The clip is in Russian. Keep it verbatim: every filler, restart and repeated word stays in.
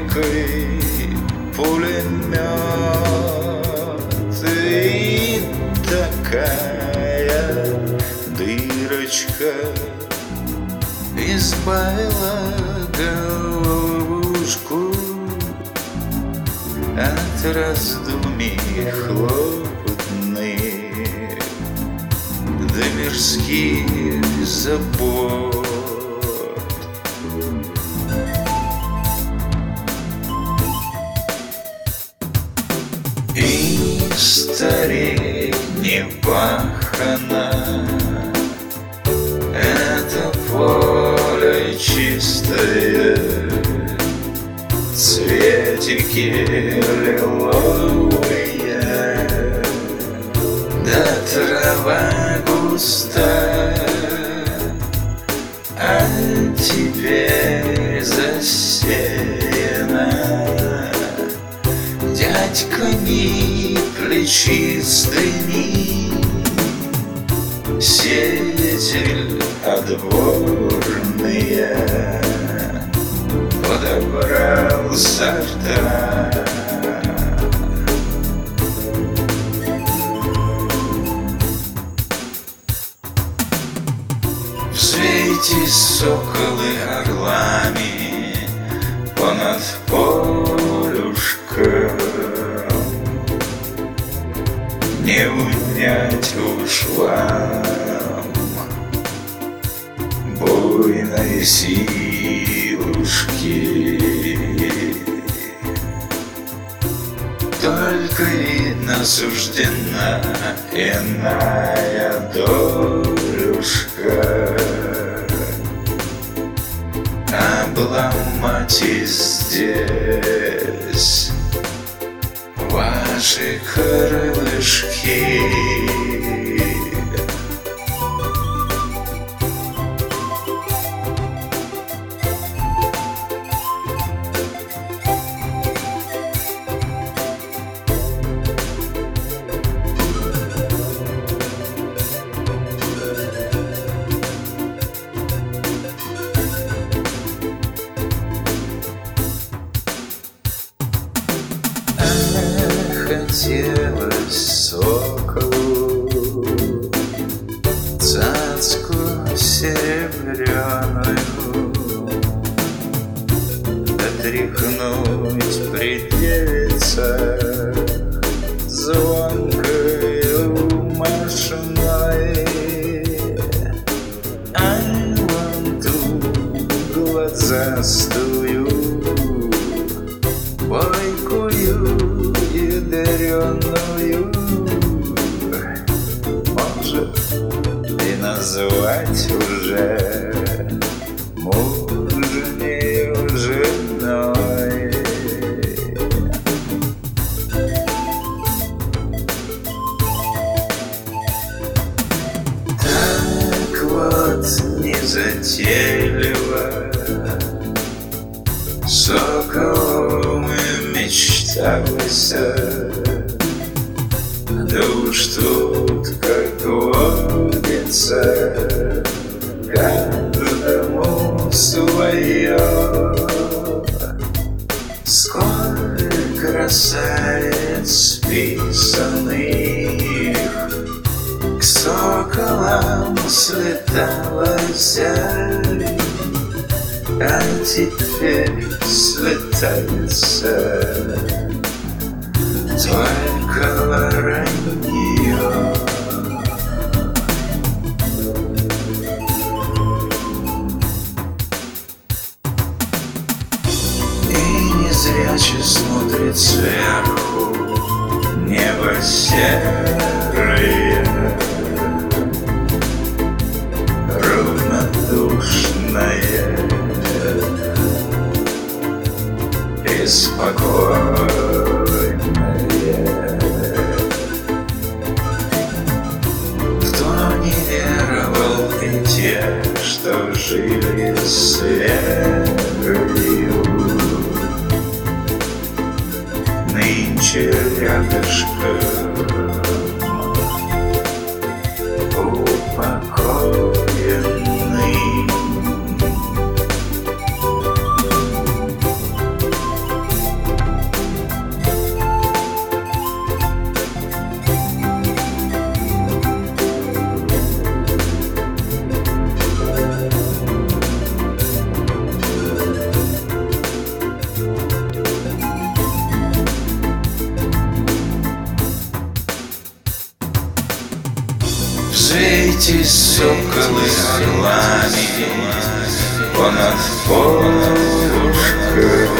стойкой пулемет, и такая дырочка избавила головушку от раздумий хлопотных до мирских забот. И старик не пахана, это поле чистое, цветики лиловые, да трава густая, а теперь засеяна. Дядька не плечистый, сеятель отборные, подобрал сорта. Взвейтесь, соколы, орлами понад полюшком, не унять уж вам буйной силушки. Только, видно, суждена иная долюшка обломать и здесь ваши крылышки. Хотелось соколу цацку серебряную дотряхнуть придется звонкою машиной, а вон ту глазастую бойкую ядреную может и назвать уже мужнею женой. Так вот незатейливо соколом мечталось, да уж тут, как водится, каждому свое. Сколько красавиц писаных к соколам слеталось, а теперь слетается только воронье. И незряче смотрит сверху небо серое, равнодушное и спокойное. Кто не веровал и те, что жили с верою, нынче рядышком упокоенный. эти соколы крылами понад полушками.